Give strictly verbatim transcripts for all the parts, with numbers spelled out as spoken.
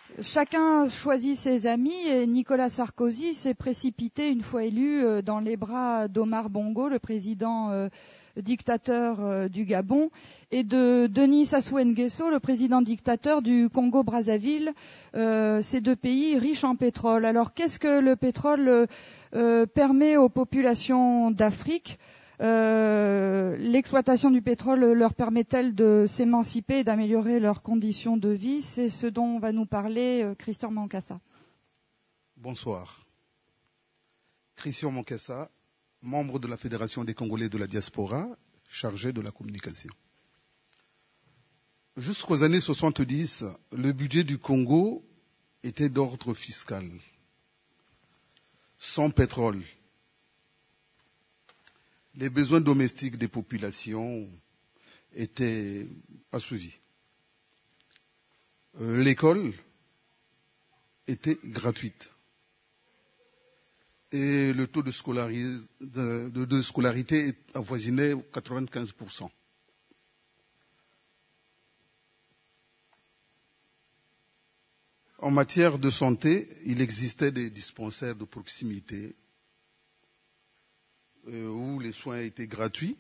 chacun choisit ses amis et Nicolas Sarkozy s'est précipité, une fois élu, dans les bras d'Omar Bongo, le président euh, dictateur euh, du Gabon, et de Denis Sassou Nguesso, le président dictateur du Congo-Brazzaville, euh, ces deux pays riches en pétrole. Alors qu'est-ce que le pétrole euh, permet aux populations d'Afrique ? Euh, l'exploitation du pétrole leur permet-elle de s'émanciper et d'améliorer leurs conditions de vie? C'est ce dont va nous parler euh, Christian Mankassa. Bonsoir. Christian Mankassa, membre de la Fédération des Congolais de la diaspora, chargé de la communication. Jusqu'aux années soixante-dix, le budget du Congo était d'ordre fiscal. Sans pétrole, les besoins domestiques des populations étaient assouvis. Euh, l'école était gratuite. Et le taux de, scolaris- de, de, de scolarité avoisinait quatre-vingt-quinze pour cent. En matière de santé, il existait des dispensaires de proximité euh, où les soins étaient gratuits.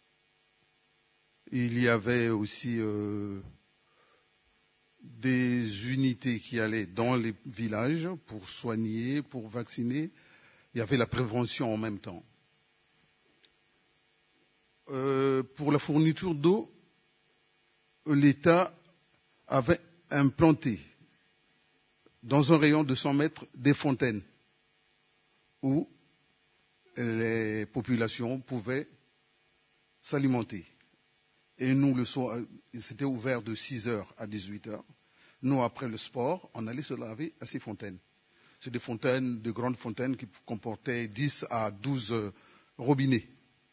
Il y avait aussi euh, des unités qui allaient dans les villages pour soigner, pour vacciner. Il y avait la prévention en même temps. Euh, pour la fourniture d'eau, l'État avait implanté dans un rayon de cent mètres des fontaines où les populations pouvaient s'alimenter. Et nous, le soir, c'était ouvert de six heures à dix-huit heures. Nous, après le sport, on allait se laver à ces fontaines. C'est des fontaines, de grandes fontaines qui comportaient dix à douze robinets.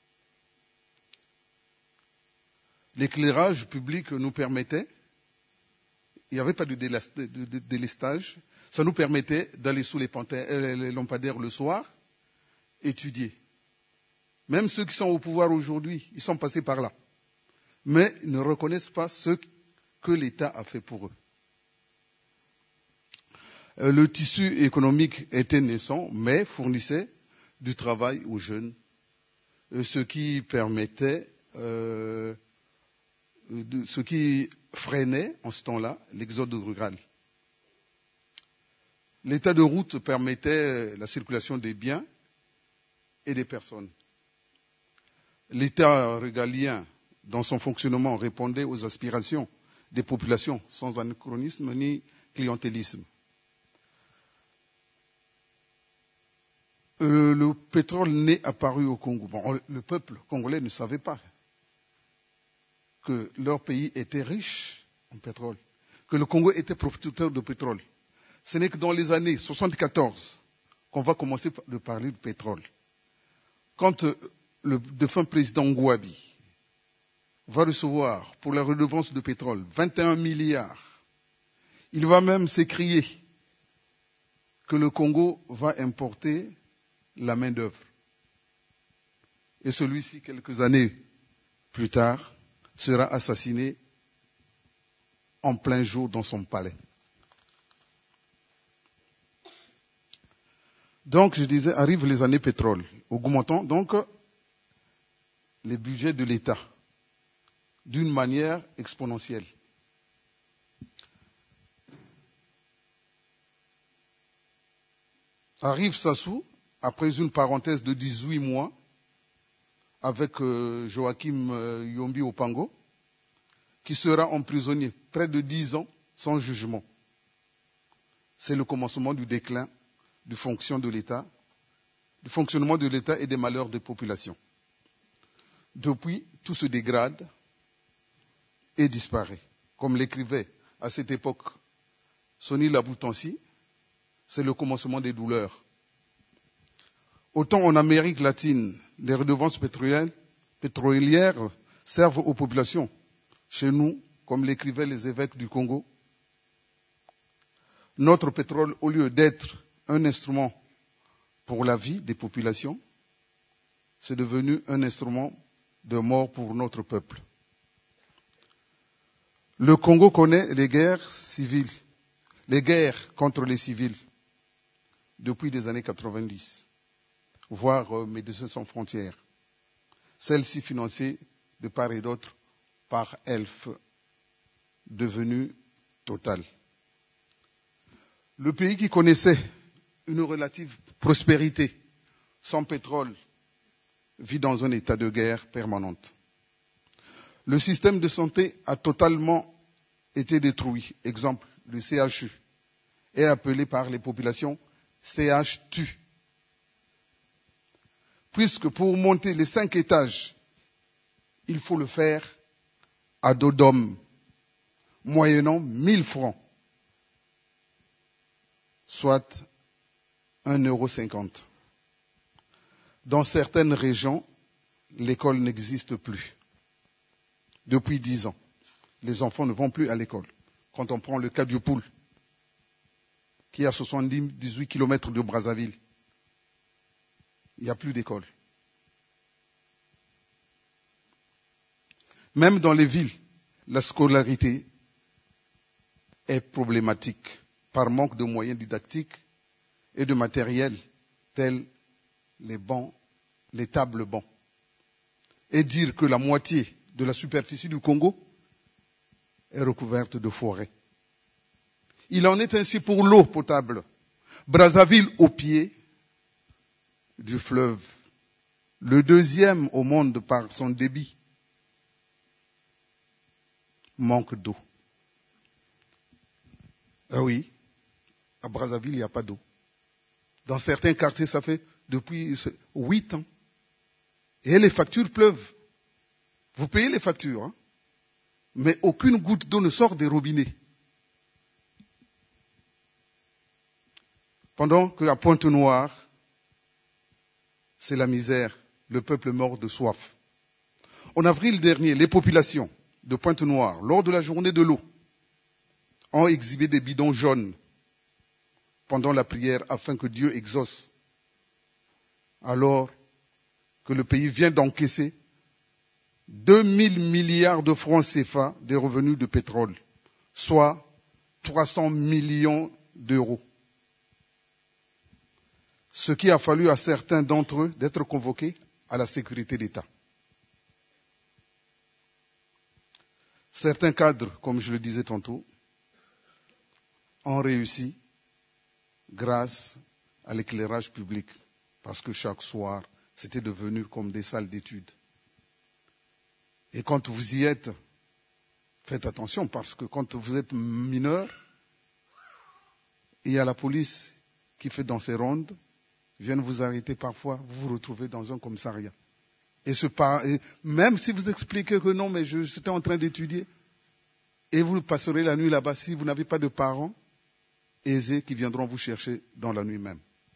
L'éclairage public nous permettait, il n'y avait pas de délestage, ça nous permettait d'aller sous les, panthères, les lampadaires le soir, étudier. Même ceux qui sont au pouvoir aujourd'hui, ils sont passés par là. Mais ils ne reconnaissent pas ce que l'État a fait pour eux. Le tissu économique était naissant, mais fournissait du travail aux jeunes, ce qui permettait, euh, de, ce qui freinait en ce temps-là l'exode rural. L'état de route permettait la circulation des biens et des personnes. L'État régalien, dans son fonctionnement, répondait aux aspirations des populations, sans anachronisme ni clientélisme. Euh, le pétrole n'est apparu au Congo. Bon, le peuple congolais ne savait pas que leur pays était riche en pétrole, que le Congo était producteur de pétrole. Ce n'est que dans les années soixante-quatorze qu'on va commencer à parler de pétrole. Quand euh, le défunt président Ngouabi va recevoir pour la redevance de pétrole vingt et un milliards, il va même s'écrier que le Congo va importer la main-d'œuvre. Et celui-ci, quelques années plus tard, sera assassiné en plein jour dans son palais. Donc, je disais, arrivent les années pétrole, augmentant donc les budgets de l'État d'une manière exponentielle. Arrive Sassou, après une parenthèse de dix-huit mois, avec euh, Joachim euh, Yombi Opango, qui sera emprisonné près de dix ans sans jugement. C'est le commencement du déclin du fonction de l'État, du fonctionnement de l'État et des malheurs des populations. Depuis, tout se dégrade et disparaît. Comme l'écrivait à cette époque Sonny Laboutansi, c'est le commencement des douleurs. Autant en Amérique latine, les redevances pétrolières, pétrolières servent aux populations. Chez nous, comme l'écrivaient les évêques du Congo, notre pétrole, au lieu d'être un instrument pour la vie des populations, c'est devenu un instrument de mort pour notre peuple. Le Congo connaît les guerres civiles. les guerres contre les civils depuis les années quatre-vingt-dix, voire euh, Médecins sans frontières, celles-ci financées de part et d'autre par Elf, devenu Total. Le pays qui connaissait une relative prospérité, sans pétrole, vit dans un état de guerre permanente. Le système de santé a totalement été détruit. Exemple, le C H U est appelé par les populations C H T U. Puisque pour monter les cinq étages, il faut le faire à dos d'homme, moyennant mille francs, soit un euro cinquante. Dans certaines régions, l'école n'existe plus. Depuis dix ans, les enfants ne vont plus à l'école. Quand on prend le cas du Poul, qui est à soixante-dix-huit kilomètres de Brazzaville, il n'y a plus d'école. Même dans les villes, la scolarité est problématique par manque de moyens didactiques et de matériel tels les bancs, les tables bancs. Et dire que la moitié de la superficie du Congo est recouverte de forêts. Il en est ainsi pour l'eau potable. Brazzaville au pied du fleuve, le deuxième au monde par son débit, manque d'eau. Ah oui, à Brazzaville, il n'y a pas d'eau. Dans certains quartiers, ça fait depuis huit ans. Et les factures pleuvent. Vous payez les factures, hein? Mais aucune goutte d'eau ne sort des robinets. Pendant qu'à Pointe-Noire, c'est la misère, le peuple mort de soif. En avril dernier, les populations de Pointe-Noire, lors de la journée de l'eau, ont exhibé des bidons jaunes pendant la prière afin que Dieu exauce, alors que le pays vient d'encaisser deux mille milliards de francs C F A des revenus de pétrole, soit trois cents millions d'euros. Ce qui a fallu à certains d'entre eux d'être convoqués à la sécurité d'État. Certains cadres, comme je le disais tantôt, ont réussi grâce à l'éclairage public, parce que chaque soir, c'était devenu comme des salles d'études. Et quand vous y êtes, faites attention, parce que quand vous êtes mineur, il y a la police qui fait dans ses rondes, viennent vous arrêter parfois, vous vous retrouvez dans un commissariat. Et, ce par... et même si vous expliquez que non, mais je j'étais en train d'étudier, et vous passerez la nuit là-bas si vous n'avez pas de parents aisés qui viendront vous chercher dans la nuit même.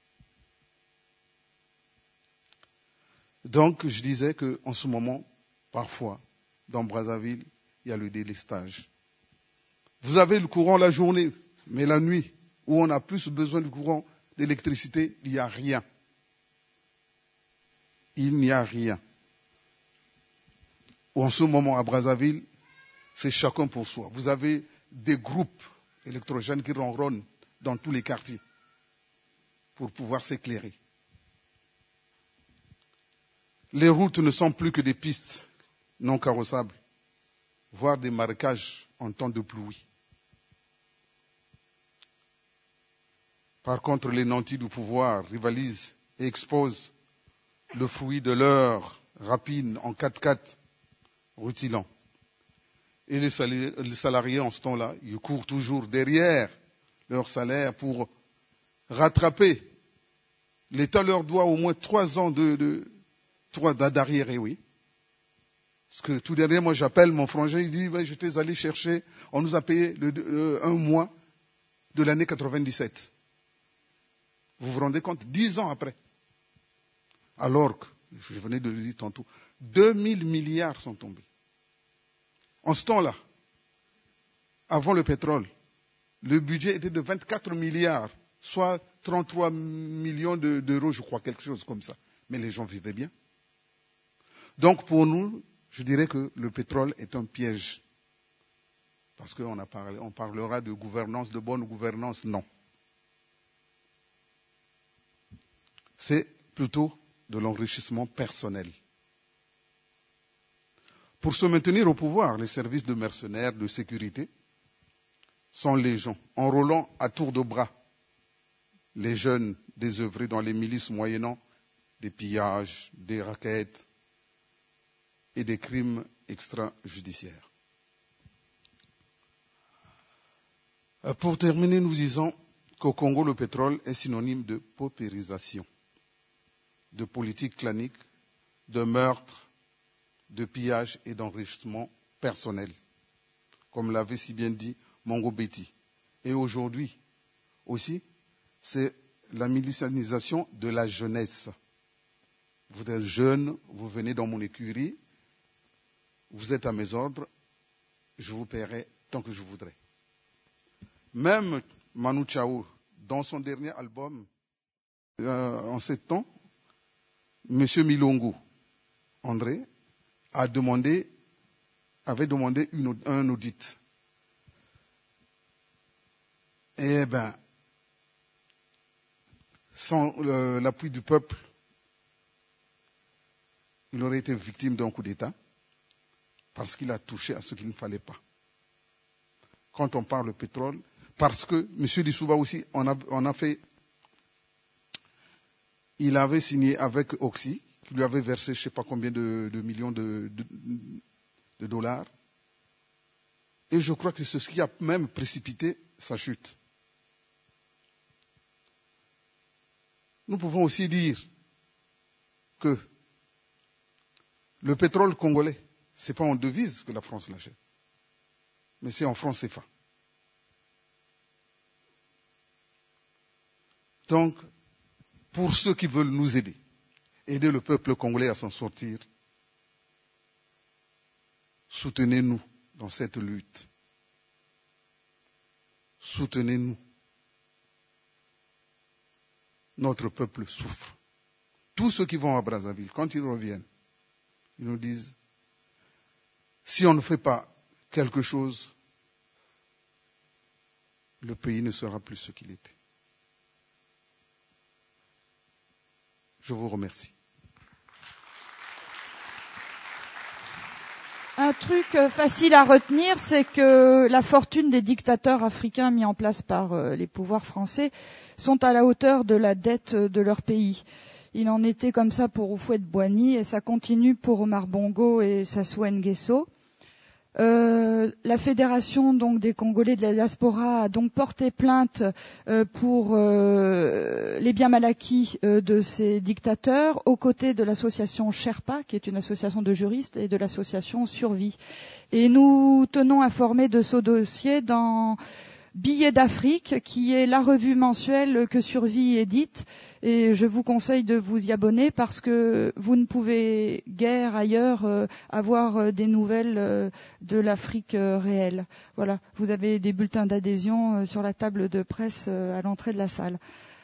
Donc, je disais qu'en ce moment, parfois, dans Brazzaville, il y a le délestage. Vous avez le courant la journée, mais la nuit, où on a plus besoin du courant d'électricité, il n'y a rien. Il n'y a rien. En ce moment, à Brazzaville, c'est chacun pour soi. Vous avez des groupes électrogènes qui ronronnent dans tous les quartiers pour pouvoir s'éclairer. Les routes ne sont plus que des pistes non carrossables, voire des marécages en temps de pluie. Par contre, les nantis du pouvoir rivalisent et exposent le fruit de leur rapine en quatre-quatre rutilant. Et les salariés, en ce temps-là, ils courent toujours derrière leur salaire pour rattraper. L'État leur doit au moins trois ans de, de trois d'arriéré, oui. Parce que tout dernier, moi j'appelle mon frangin, il dit, ouais, j'étais allé chercher, on nous a payé le, euh, un mois de l'année quatre-vingt-dix-sept. Vous vous rendez compte, dix ans après. Alors que, je venais de le dire tantôt, deux mille milliards sont tombés. En ce temps-là, avant le pétrole, le budget était de vingt-quatre milliards, soit trente-trois millions de, d'euros, je crois, quelque chose comme ça. Mais les gens vivaient bien. Donc pour nous, je dirais que le pétrole est un piège. Parce qu'on a parlé, on parlera de gouvernance, de bonne gouvernance, non. C'est plutôt de l'enrichissement personnel. Pour se maintenir au pouvoir, les services de mercenaires, de sécurité, sont légion, enrôlant à tour de bras les jeunes désœuvrés dans les milices moyennant des pillages, des raquettes et des crimes extrajudiciaires. Pour terminer, nous disons qu'au Congo, le pétrole est synonyme de paupérisation, de politique clanique, de meurtre, de pillage et d'enrichissement personnel, comme l'avait si bien dit Mongo Betty. Et aujourd'hui aussi, c'est la militarisation de la jeunesse. Vous êtes jeune, vous venez dans mon écurie, vous êtes à mes ordres, je vous paierai tant que je voudrai. Même Manu Chao, dans son dernier album, euh, en sept ans, M. Milongo, André, a demandé, avait demandé une, un audit. Eh bien, sans euh, l'appui du peuple, il aurait été victime d'un coup d'État parce qu'il a touché à ce qu'il ne fallait pas. Quand on parle de pétrole, parce que M. Dissouba aussi, on a, on a fait, il avait signé avec Oxy, qui lui avait versé je ne sais pas combien de, de millions de, de, de dollars. Et je crois que c'est ce qui a même précipité sa chute. Nous pouvons aussi dire que le pétrole congolais, ce n'est pas en devise que la France l'achète, mais c'est en francs C F A. Donc, pour ceux qui veulent nous aider, aider le peuple congolais à s'en sortir, soutenez-nous dans cette lutte. Soutenez-nous. Notre peuple souffre. Tous ceux qui vont à Brazzaville, quand ils reviennent, ils nous disent, si on ne fait pas quelque chose, le pays ne sera plus ce qu'il était. Je vous remercie. Un truc facile à retenir, c'est que la fortune des dictateurs africains mis en place par les pouvoirs français sont à la hauteur de la dette de leur pays. Il en était comme ça pour Houphouët-Boigny et ça continue pour Omar Bongo et Sassou Nguesso. Euh, la fédération donc des Congolais de la diaspora a donc porté plainte euh, pour euh, les biens mal acquis euh, de ces dictateurs, aux côtés de l'association Sherpa, qui est une association de juristes, et de l'association Survie. Et nous tenons informés de ce dossier dans Billets d'Afrique, qui est la revue mensuelle que Survie édite, et je vous conseille de vous y abonner parce que vous ne pouvez guère ailleurs euh, avoir euh, des nouvelles euh, de l'Afrique euh, réelle. Voilà, vous avez des bulletins d'adhésion euh, sur la table de presse euh, à l'entrée de la salle.